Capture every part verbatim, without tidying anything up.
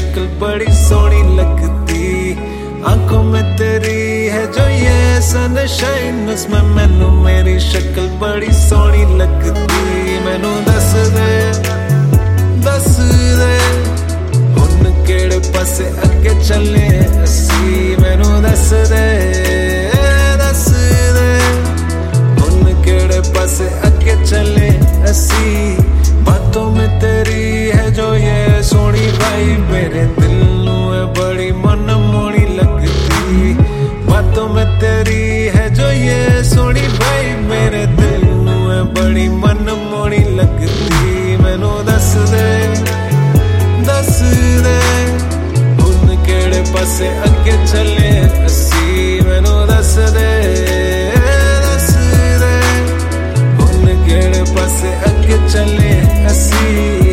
शक्ल बड़ी सोहनी लगती, आंखों में तेरी है जो ये सनशाइन, उसमें मैनू मेरी शक्ल बड़ी सोहनी लगती। मैनू दस दे दस दे हुण केड़े पासे अगे चले असी, मैनू दस दे दस दे हुण केड़े पासे अगे चले असी। बातों में तेरी है जो ये सोहनी भाई, मेरे दिल नू है बड़ी मन मोहनी लगती। बातों में तेरी है जो ये सोहनी भाई, मेरे दिल नू है बड़ी मन मोहनी लगती। मैनू दस दे दस दे हुण केड़े पासे अगे चले असी, मैनू दस दे दस दे हुण केड़े पासे अगे चले असी।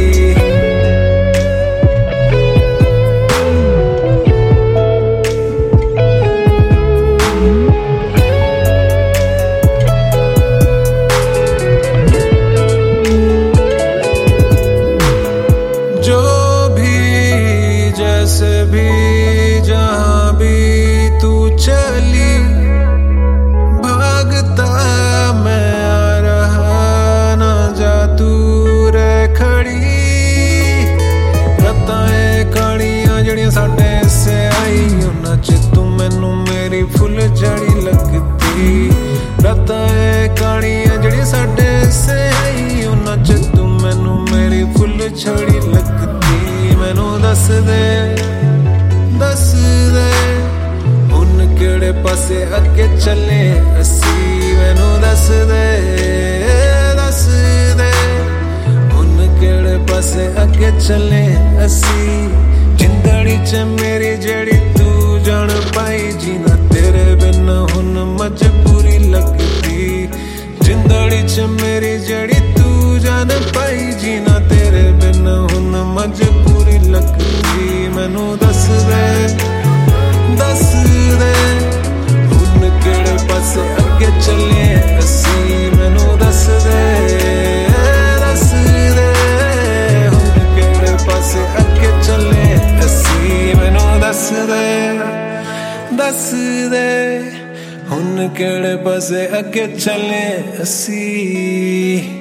जैसे भी जहां भी तू चली, भागता मैं आ रहा, ना जा तू रह खड़ी। रत्तां कहानियां जड़ियां साडे से आई, उन्हां च तू मैनू मेरी फुल जड़ी लगती। रत्तां कहानियां जड़ियां साडे से आई, उन्हां च तू मैनू मेरी फुल जड़ी लगती। मैनू दस दे दस दे हुण केड़े पासे अगे चले असी, मैनू दस दे दस दे हुण केड़े पासे अगे चले असी। जिंदड़ी च मेरी जेड़ी तू जान पाई, जीना तेरे बिन हुण मजबूरी लगदी। जिंदड़ी च मेरी जेड़ी तू जान पाई, जीना तेरे बिन हुण मजबूरी लगदी। मैनू दस दे दस दे हुण केड़े पासे अगे चले असी, मैनू दस दे दस दे हुण केड़े पासे अगे चले असी। मैनू दस दे दस दे हुण केड़े पासे अगे चले असी।